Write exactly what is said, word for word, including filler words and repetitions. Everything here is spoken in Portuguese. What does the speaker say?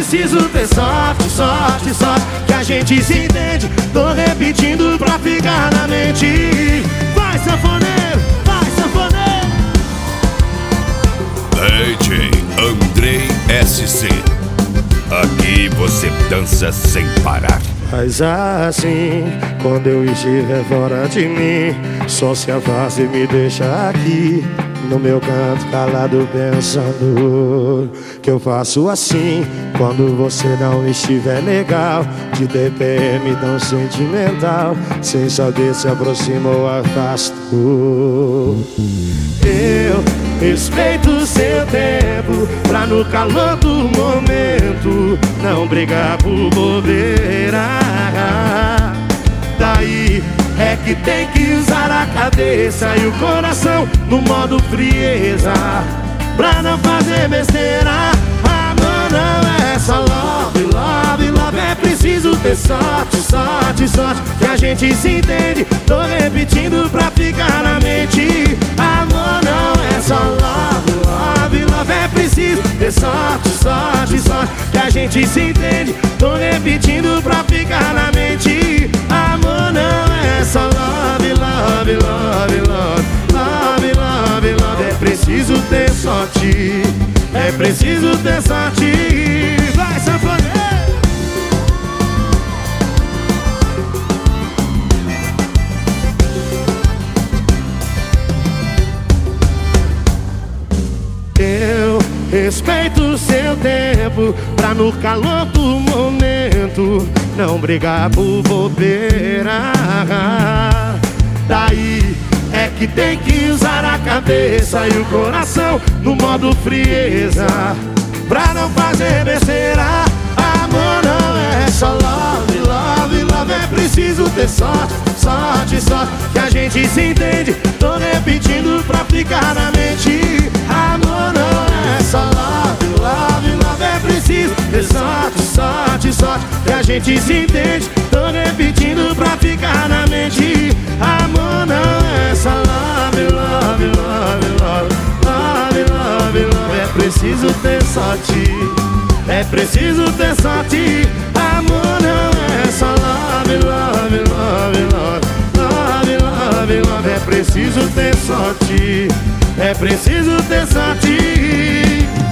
preciso ter sorte, sorte, sorte, que a gente se entende. Tô repetindo pra ficar na mente. Vai, sanfoneiro, vai, sanfoneiro. D J Andrei S C. Aqui você dança sem parar. Faz assim, quando eu estiver fora de mim, só se afasta e me deixa aqui no meu canto calado pensando que eu faço assim quando você não estiver legal. De T P M tão sentimental, sem saber se aproxima ou afasta. Eu respeito o seu tempo pra no calor do momento não brigar por bobeira. Daí é que tem que usar a cabeça e o coração no modo frieza pra não fazer besteira. Amor não é só love, love, love. É preciso ter sorte, sorte, sorte, que a gente se entende. Tô repetindo pra ficar na mente. Amor não é só love, love, love. É preciso ter sorte, sorte, sorte, que a gente se entende. Tô repetindo pra ficar na mente. Amor não é só love, love, love, love, love, love, love. É preciso ter sorte, é preciso ter sorte. Vai, sanfoneiro! Eu respeito o seu tempo pra no calor do momento não brigar por bobeira. Daí é que tem que usar a cabeça e o coração no modo frieza pra não fazer besteira. Amor não é só love, love, love. É preciso ter sorte, sorte, sorte, que a gente se entende. Tô repetindo pra ficar na mente. Amor não é só love, love, love. É preciso ter sorte, sorte, sorte, que a gente se entende. Tô repetindo pra ficar na mente. Amor não é só love, love, love, love, love, love, love. É preciso ter sorte, é preciso ter sorte. Amor não é só love, love, love, love, love, love, love. É preciso ter sorte, é preciso ter sorte.